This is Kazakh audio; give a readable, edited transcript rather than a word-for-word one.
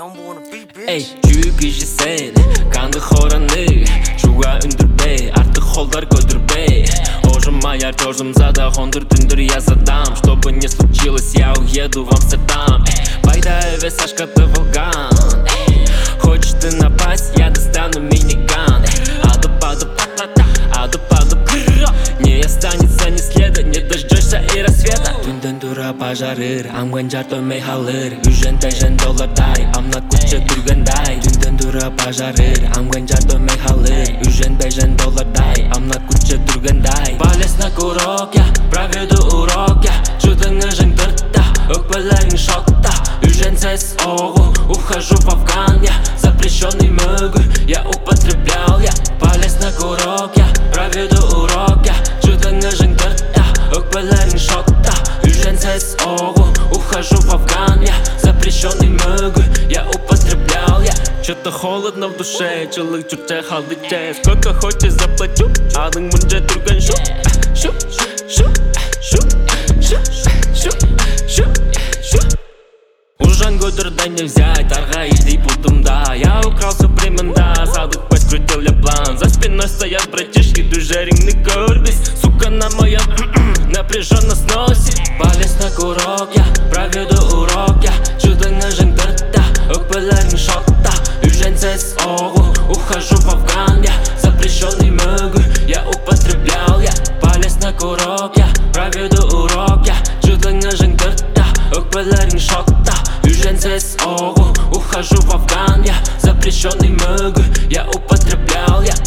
Ey, жүргізсен қанды хораны жуа үндірбе, артық холдар көдірбе. Ожимай артёрзумзада, хондыр түндір я задам. Чтобы не случилось, я уеду в Амстердам. Байдаеве Сашка-то Волган. Хочешь ты напасть, я достану миниган. Адып-адып, не останется ни следа, не дождешься и рассвета. Түнден тура пожарыр, амган жар тоймей халыр. Үжен тәжен доллардай, амна күтче түргендай. Түнден тура пожарыр, амган жар тоймей халыр. Үжен тәжен доллардай, амна күтче түргендай. Полез на курок, я проведу урок, я чудың ыжың тыртта, өкпелерің шокта. Үжен сес оғу, ухожу в Афган, я запрещенный мыгы, я употреблял, я полез на курок, я проведу урок, я чудың ыжың тыртта, өкпелерің шокта. Үжен сес оғу, ухожу в Афган, я запрещенный мыгы, я употреблял, я. Что-то холодно в душе, жылық жүрте қалды тез. Сколько хочешь заплачу, адың мұнже түрген шу. Шу, шу, шу, шу, шу, шу, шу. Ужан көдірдай не взять, арға иди путымда. Я украл все времена, садық пасть крутил я план. За спиной стоят братишки, дужеріңні көрбес. Сука на моя напряженно сносит. Полез на курок, я проведу урок, я чудың ыжың тыртта, өкпелерің шокта. Үжен сес оғу, ухожу в Афган, я запрещенный мыгы, я употреблял, я полез на курок, я проведу урок, я чудың ыжың тыртта, өкпелерің шокта. Үжен сес оғу, ухожу в Афган, я запрещенный мыгы, я употреблял, я.